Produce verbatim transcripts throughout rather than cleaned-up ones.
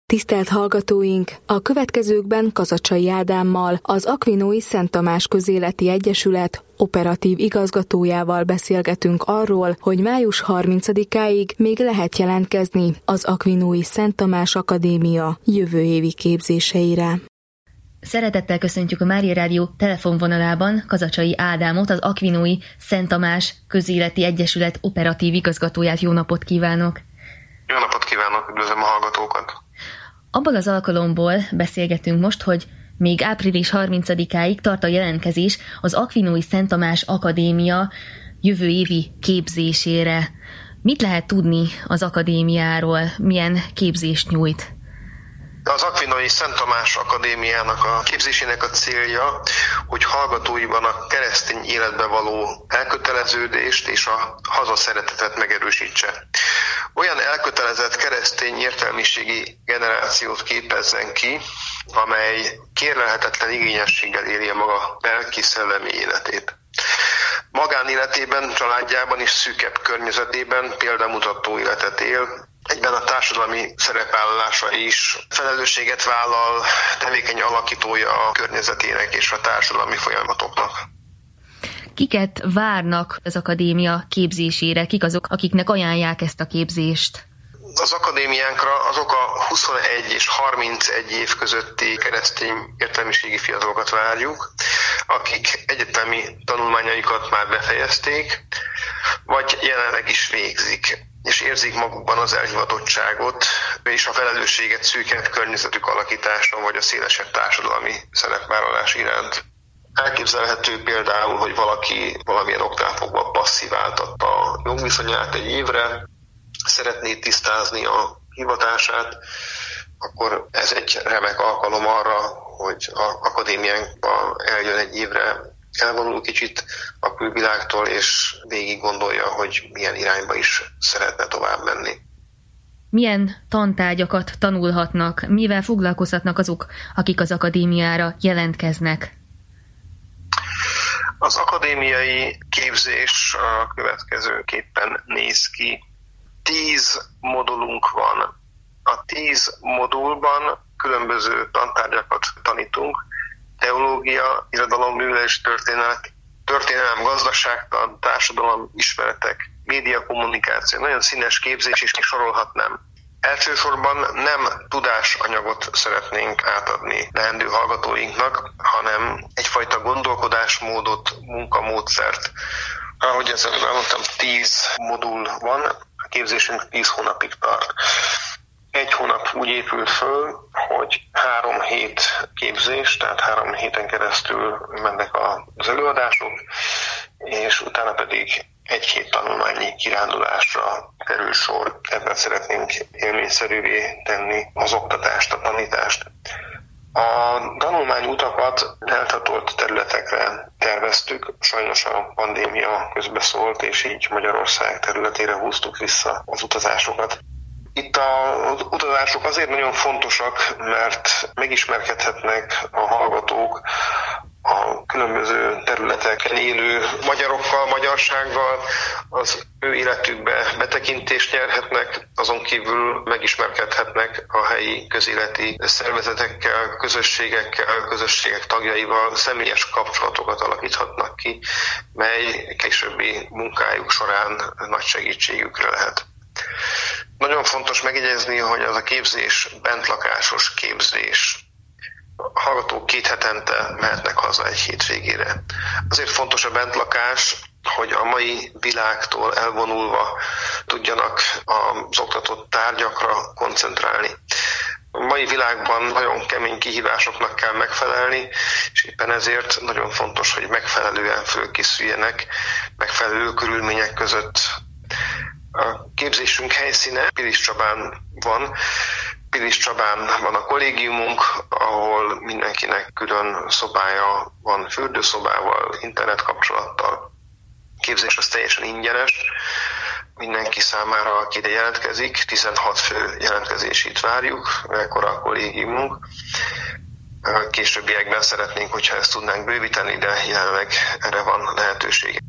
Tisztelt hallgatóink! A következőkben Kazacsai Ádámmal, az Akvinói Szent Tamás Közéleti Egyesület operatív igazgatójával beszélgetünk arról, hogy május harmincadikáig még lehet jelentkezni az Akvinói Szent Tamás Akadémia jövő évi képzéseire. Szeretettel köszöntjük a Mária Rádió telefonvonalában Kazacsai Ádámot, az Akvinói Szent Tamás Közéleti Egyesület operatív igazgatóját. Jó napot kívánok! Jó napot kívánok, üdvözlöm a hallgatókat! Abban az alkalomból beszélgetünk most, hogy még április harmincadikáig tart a jelentkezés az Akvinói Szent Tamás Akadémia jövő évi képzésére. Mit lehet tudni az akadémiáról? Milyen képzést nyújt? Az Akvinói Szent Tamás Akadémiának a képzésének a célja, hogy hallgatóiban a keresztény életbe való elköteleződést és a hazaszeretetet megerősítse. Olyan elkötelezett keresztény értelmiségi generációt képezzen ki, amely kérlelhetetlen igényességgel éli a maga lelki-szellemi életét. Magánéletében, családjában és szűkebb környezetében példamutató életet él, egyben a társadalmi szerepvállalása is felelősséget vállal, tevékeny alakítója a környezetének és a társadalmi folyamatoknak. Kiket várnak az akadémia képzésére? Kik azok, akiknek ajánlják ezt a képzést? Az akadémiánkra azok a huszonegy és harmincegy év közötti keresztény értelmiségi fiatalokat várjuk, akik egyetemi tanulmányaikat már befejezték, vagy jelenleg is végzik, és érzik magukban az elhivatottságot és a felelősséget szűkebb környezetük alakítása, vagy a szélesebb társadalmi szerepvállalás iránt. Elképzelhető például, hogy valaki valamilyen oknál fogva passziváltatta a jogviszonyát egy évre, szeretné tisztázni a hivatását, akkor ez egy remek alkalom arra, hogy az akadémiánkba eljön egy évre, elvonul kicsit a külvilágtól, és végig gondolja, hogy milyen irányba is szeretne tovább menni. Milyen tantárgyakat tanulhatnak, mivel foglalkozhatnak azok, akik az akadémiára jelentkeznek? Az akadémiai képzés a következőképpen néz ki. Tíz modulunk van. A tíz modulban különböző tantárgyakat tanítunk. Teológia, irodalomművelés, történet, történelem, gazdaságtan, társadalom, ismeretek, médiakommunikáció. Nagyon színes képzés, és sorolhatnám. Elsősorban nem tudásanyagot szeretnénk átadni leendő hallgatóinknak, hanem egyfajta gondolkodásmódot, munkamódszert. Ahogy ezt elmondtam, tíz modul van, a képzésünk tíz hónapig tart. Egy hónap úgy épül föl, hogy három hét képzés, tehát három héten keresztül mennek az előadások, és utána pedig egy hét tanulmányi kirándulásra kerül sor. Ebben szeretnénk élményszerűvé tenni az oktatást, a tanítást. A tanulmányutakat eltatolt területekre terveztük, sajnos a pandémia közbeszólt, és így Magyarország területére húztuk vissza az utazásokat. Itt az utazások azért nagyon fontosak, mert megismerkedhetnek a hallgatók a különböző területeken élő magyarokkal, magyarsággal, az ő életükbe betekintést nyerhetnek, azon kívül megismerkedhetnek a helyi közéleti szervezetekkel, közösségekkel, közösségek tagjaival, személyes kapcsolatokat alakíthatnak ki, mely későbbi munkájuk során nagy segítségükre lehet. Nagyon fontos megjegyezni, hogy az a képzés bentlakásos képzés. A hallgatók két hetente mehetnek haza egy hétvégére. Azért fontos a bentlakás, hogy a mai világtól elvonulva tudjanak az oktatott tárgyakra koncentrálni. A mai világban nagyon kemény kihívásoknak kell megfelelni, és éppen ezért nagyon fontos, hogy megfelelően fölkészüljenek, megfelelő körülmények között. A képzésünk helyszíne Pilis Csabán van. Pilis Csabán van a kollégiumunk, ahol mindenkinek külön szobája van, fürdőszobával, internetkapcsolattal. A képzés az teljesen ingyenes, mindenki számára, aki ide jelentkezik, tizenhat fő jelentkezését várjuk, ekkora a kollégiumunk. Későbbiekben szeretnénk, hogyha ezt tudnánk bővíteni, de jelenleg erre van lehetőség.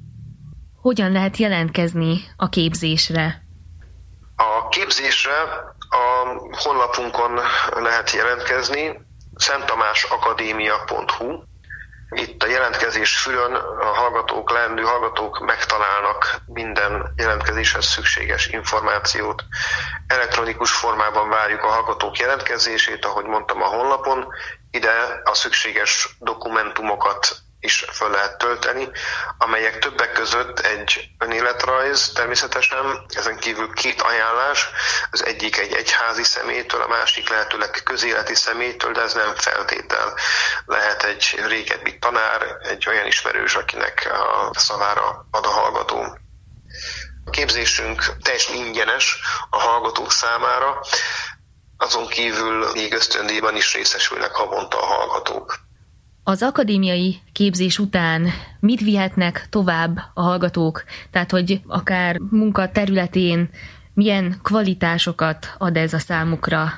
Hogyan lehet jelentkezni a képzésre? A képzésre a honlapunkon lehet jelentkezni, szenttamásakadémia pont hu. Itt a jelentkezés fülön a hallgatók, leendő hallgatók megtalálnak minden jelentkezéshez szükséges információt. Elektronikus formában várjuk a hallgatók jelentkezését, ahogy mondtam, a honlapon. Ide a szükséges dokumentumokat is föl lehet tölteni, amelyek többek között egy önéletrajz természetesen, ezen kívül két ajánlás, az egyik egy egyházi személytől, a másik lehetőleg közéleti személytől, de ez nem feltétel. Lehet egy régebbi tanár, egy olyan ismerős, akinek a szavára ad a hallgató. A képzésünk teljesen ingyenes a hallgatók számára, azon kívül még ösztöndíjban is részesülnek havonta a hallgatók. Az akadémiai képzés után mit vihetnek tovább a hallgatók? Tehát, hogy akár munka területén milyen kvalitásokat ad ez a számukra?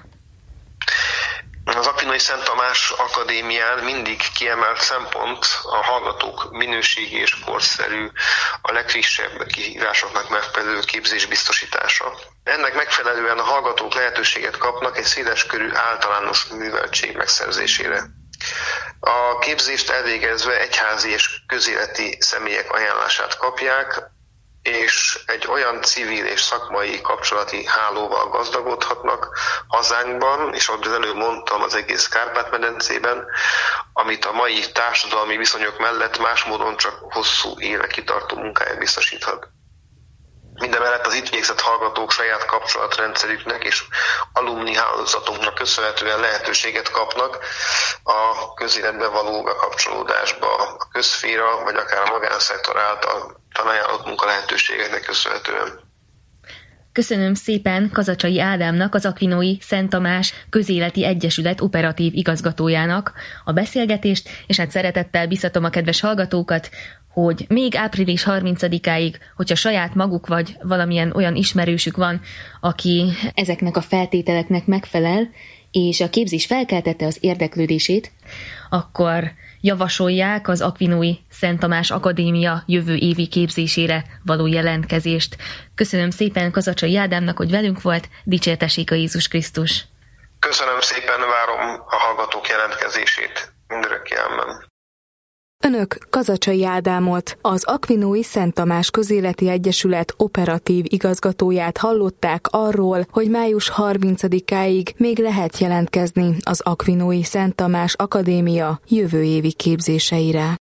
Az Akvinói Szent Tamás Akadémián mindig kiemelt szempont a hallgatók minőségi és korszerű, a legfrissebb kihívásoknak megfelelő képzés biztosítása. Ennek megfelelően a hallgatók lehetőséget kapnak egy széleskörű általános műveltség megszerzésére. A képzést elvégezve egyházi és közéleti személyek ajánlását kapják, és egy olyan civil és szakmai kapcsolati hálóval gazdagodhatnak hazánkban, és ahogy az előbb mondtam, az egész Kárpát-medencében, amit a mai társadalmi viszonyok mellett más módon csak hosszú évekig tartó munkáját biztosíthat. Mindemellett az itt végzett hallgatók saját kapcsolatrendszerüknek és alumni hálózatunknak köszönhetően lehetőséget kapnak a közéletbe való bekapcsolódásba, a közszféra vagy akár a magánszektor által felajánlott munkalehetőségeknek köszönhetően. Köszönöm szépen Kazacsai Ádámnak, az Akvinói Szent Tamás Közéleti Egyesület operatív igazgatójának a beszélgetést, és hát szeretettel biztatom a kedves hallgatókat, hogy még április harmincadikáig, hogyha saját maguk vagy valamilyen olyan ismerősük van, aki ezeknek a feltételeknek megfelel, és a képzés felkeltette az érdeklődését, akkor javasolják az Akvinói Szent Tamás Akadémia jövő évi képzésére való jelentkezést. Köszönöm szépen Kazacsai Ádámnak, hogy velünk volt, dicsértessék a Jézus Krisztus! Köszönöm szépen, várom a hallgatók jelentkezését. Mindörökké ámen. Önök Kazacsai Ádámot, az Akvinói Szent Tamás Közéleti Egyesület operatív igazgatóját hallották arról, hogy május harmincadikáig még lehet jelentkezni az Akvinói Szent Tamás Akadémia jövő évi képzéseire.